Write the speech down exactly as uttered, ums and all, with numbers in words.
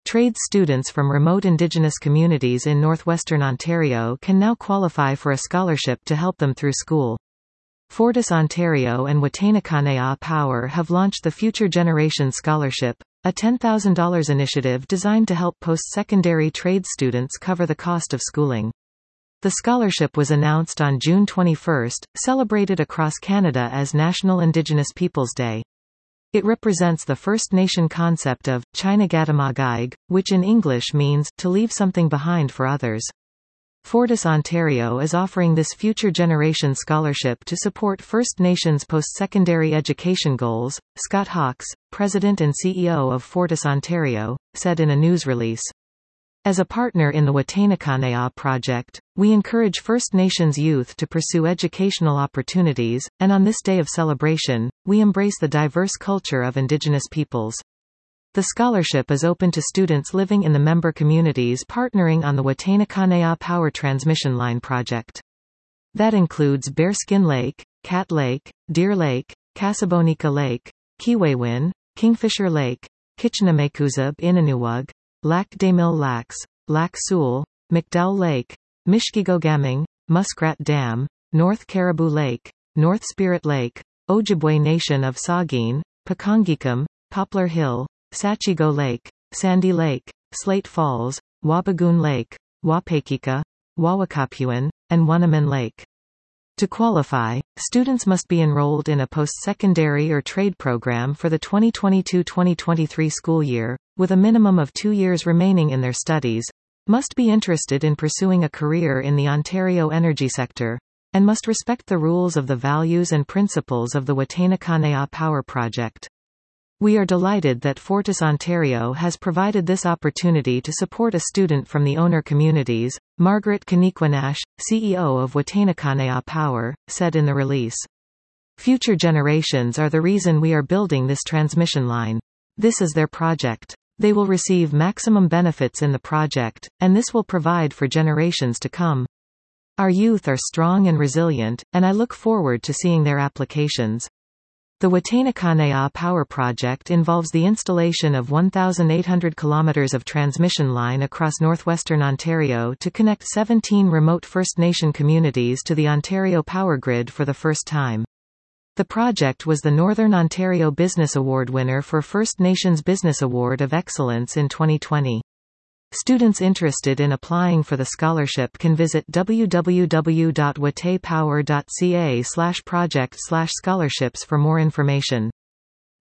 Trade students from remote Indigenous communities in northwestern Ontario can now qualify for a scholarship to help them through school. Fortis Ontario and Wataynikaneyah Power have launched the Future Generation Scholarship, a ten thousand dollars initiative designed to help post-secondary trade students cover the cost of schooling. The scholarship was announced on June twenty-first, celebrated across Canada as National Indigenous Peoples Day. It represents the First Nation concept of Chinagatamaagaig, which in English means to leave something behind for others. Fortis Ontario is offering this Future Generation Scholarship to support First Nations post-secondary education goals, Scott Hawkes, President and C E O of Fortis Ontario, said in a news release. As a partner in the Wataynikaneyah project, we encourage First Nations youth to pursue educational opportunities, and on this day of celebration, we embrace the diverse culture of Indigenous peoples. The scholarship is open to students living in the member communities partnering on the Wataynikaneyah Power Transmission Line project. That includes Bearskin Lake, Cat Lake, Deer Lake, Casabonica Lake, Kiwewin, Kingfisher Lake, Kitchenamekuzub Inanuwug, Lac des Mille Lacs, Lac Seul, McDowell Lake, Mishkigogaming, Muskrat Dam, North Caribou Lake, North Spirit Lake, Ojibwe Nation of Saugeen, Pekongikam, Poplar Hill, Sachigo Lake, Sandy Lake, Slate Falls, Wabagoon Lake, Wapekika, Wawakapuan, and Wanaman Lake. To qualify, students must be enrolled in a post-secondary or trade program for the twenty twenty-two twenty twenty-three school year, with a minimum of two years remaining in their studies, must be interested in pursuing a career in the Ontario energy sector, and must respect the rules of the values and principles of the Wataynikaneyah Power Project. We are delighted that Fortis Ontario has provided this opportunity to support a student from the owner communities, Margaret Kaniquanash, C E O of Wataynikaneyah Power, said in the release. Future generations are the reason we are building this transmission line. This is their project. They will receive maximum benefits in the project, and this will provide for generations to come. Our youth are strong and resilient, and I look forward to seeing their applications. The Wataynikaneyah Power Project involves the installation of one thousand eight hundred kilometers of transmission line across northwestern Ontario to connect seventeen remote First Nation communities to the Ontario power grid for the first time. The project was the Northern Ontario Business Award winner for First Nations Business Award of Excellence in twenty twenty. Students interested in applying for the scholarship can visit w w w dot wataypower dot c a slash project slash scholarships for more information.